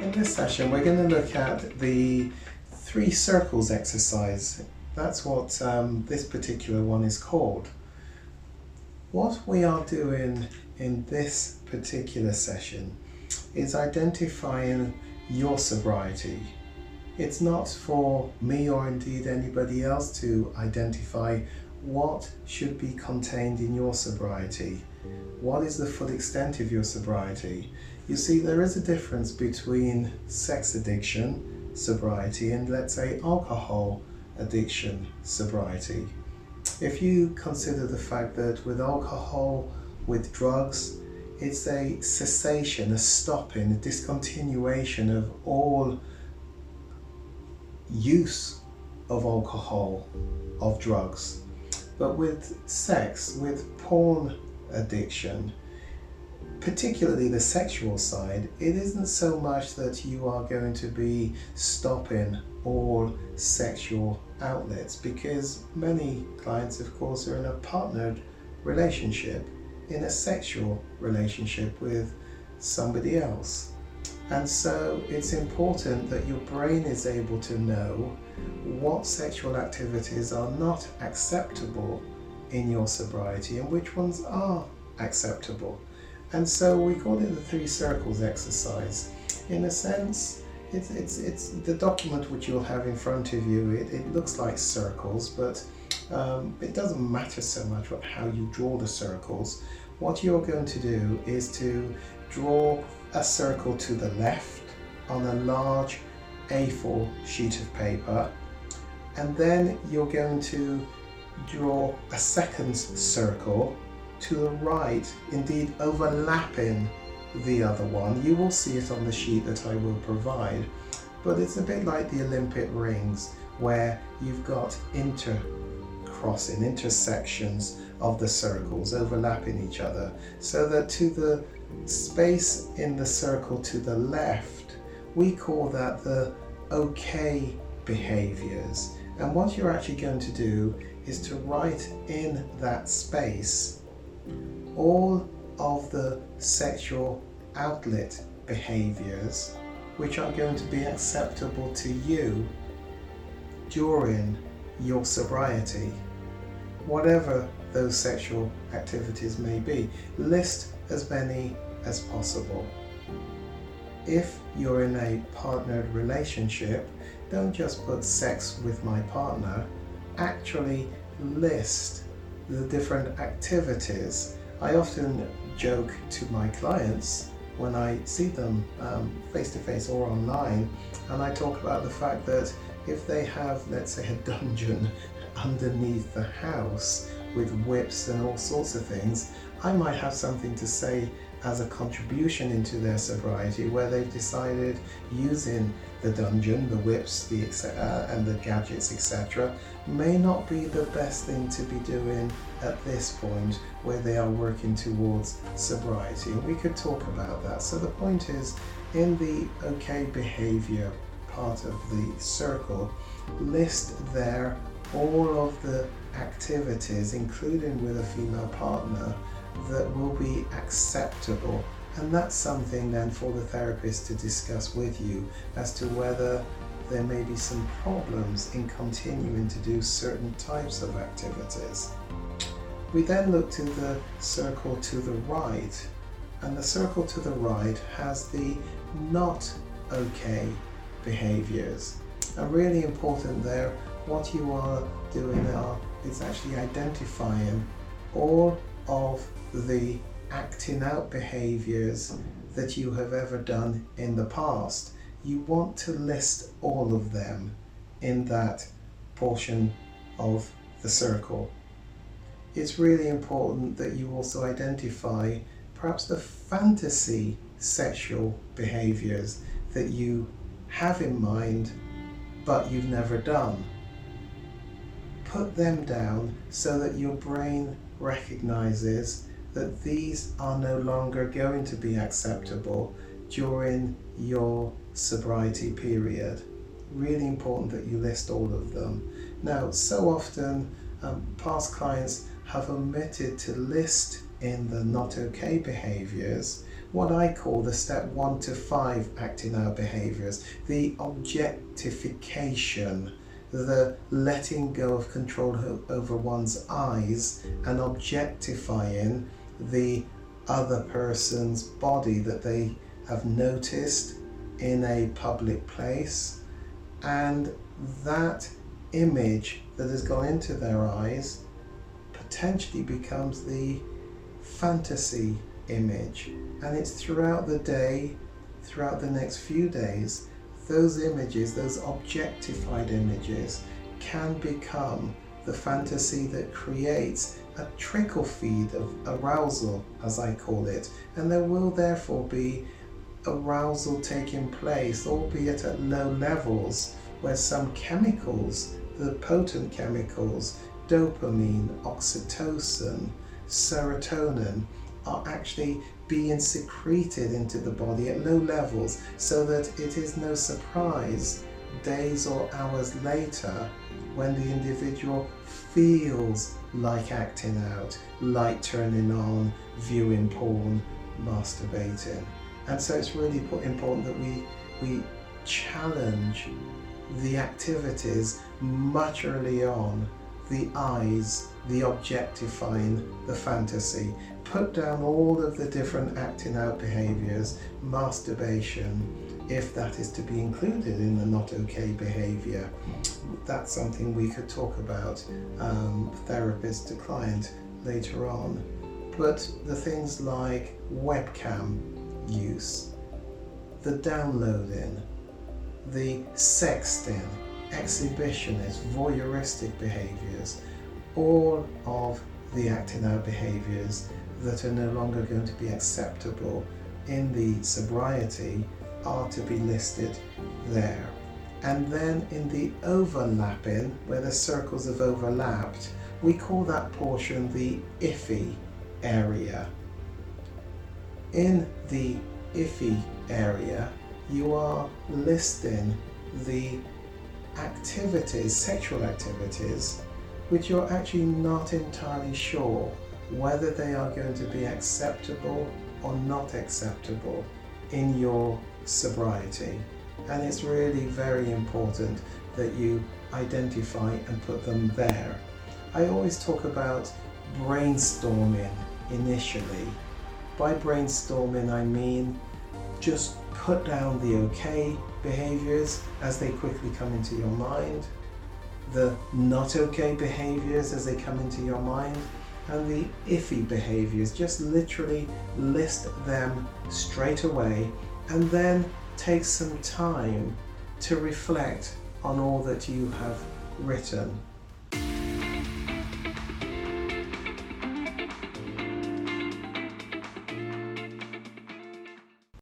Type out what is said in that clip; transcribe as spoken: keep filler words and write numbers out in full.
In this session, we're going to look at the three circles exercise. That's what um, this particular one is called. What we are doing in this particular session is identifying your sobriety. It's not for me or indeed anybody else to identify what should be contained in your sobriety. What is the full extent of your sobriety? You see, there is a difference between sex addiction sobriety and, let's say, alcohol addiction sobriety. If you consider the fact that with alcohol, with drugs, it's a cessation, a stopping, a discontinuation of all use of alcohol, of drugs. But with sex, with porn addiction, particularly the sexual side, it isn't so much that you are going to be stopping all sexual outlets, because many clients, of course, are in a partnered relationship, in a sexual relationship with somebody else. And so it's important that your brain is able to know what sexual activities are not acceptable in your sobriety and which ones are acceptable. And so we call it the three circles exercise. In a sense, it's, it's, it's the document which you'll have in front of you. It, it looks like circles, but um, it doesn't matter so much what, how you draw the circles. What you're going to do is to draw a circle to the left on a large A four sheet of paper, and then you're going to draw a second circle to the right, indeed overlapping the other one. You will see it on the sheet that I will provide, but it's a bit like the Olympic rings, where you've got intercrossing, intersections of the circles overlapping each other, so that to the space in the circle to the left, we call that the okay behaviors. And what you're actually going to do is to write in that space all of the sexual outlet behaviors which are going to be acceptable to you during your sobriety, whatever those sexual activities may be. List as many as possible. If you're in a partnered relationship, don't just put sex with my partner, actually list the different activities. I often joke to my clients when I see them um, face-to-face or online, and I talk about the fact that if they have, let's say, a dungeon underneath the house with whips and all sorts of things, I might have something to say as a contribution into their sobriety, where they've decided using the dungeon, the whips, the uh, and the gadgets, et cetera, may not be the best thing to be doing at this point where they are working towards sobriety. And we could talk about that. So the point is, in the okay behavior part of the circle, list there all of the activities, including with a female partner, that will be acceptable. And that's something then for the therapist to discuss with you as to whether there may be some problems in continuing to do certain types of activities. We then look to the circle to the right, and the circle to the right has the not okay behaviors. And really important there, what you are doing are is actually identifying all of the acting out behaviors that you have ever done in the past. You want to list all of them in that portion of the circle. It's really important that you also identify perhaps the fantasy sexual behaviors that you have in mind but you've never done. Put them down so that your brain recognizes that these are no longer going to be acceptable during your sobriety period. Really important that you list all of them. Now, so often um, past clients have omitted to list in the not okay behaviors, what I call the step one to five acting out behaviors, the objectification, the letting go of control over one's eyes and objectifying the other person's body that they have noticed in a public place, and that image that has gone into their eyes potentially becomes the fantasy image, and it's throughout the day, throughout the next few days, those images, those objectified images, can become the fantasy that creates a trickle feed of arousal, as I call it, and there will therefore be arousal taking place, albeit at low levels, where some chemicals, the potent chemicals, dopamine, oxytocin, serotonin, are actually being secreted into the body at low levels, so that it is no surprise days or hours later when the individual feels like acting out, like turning on, viewing porn, masturbating. And so it's really important that we we challenge the activities much early on, the eyes, the objectifying, the fantasy. Put down all of the different acting out behaviors, masturbation, if that is to be included in the not okay behavior. That's something we could talk about, um, therapist to client, later on. But the things like webcam use, the downloading, the sexting, exhibitionist, voyeuristic behaviors, all of the acting out behaviors that are no longer going to be acceptable in the sobriety are to be listed there. And then in the overlapping, where the circles have overlapped, we call that portion the iffy area. In the iffy area, you are listing the activities, sexual activities, which you're actually not entirely sure whether they are going to be acceptable or not acceptable in your sobriety. And it's really very important that you identify and put them there. I always talk about brainstorming initially. By brainstorming, I mean just put down the okay behaviors as they quickly come into your mind, the not okay behaviors as they come into your mind, and the iffy behaviors. Just literally list them straight away, and then take some time to reflect on all that you have written.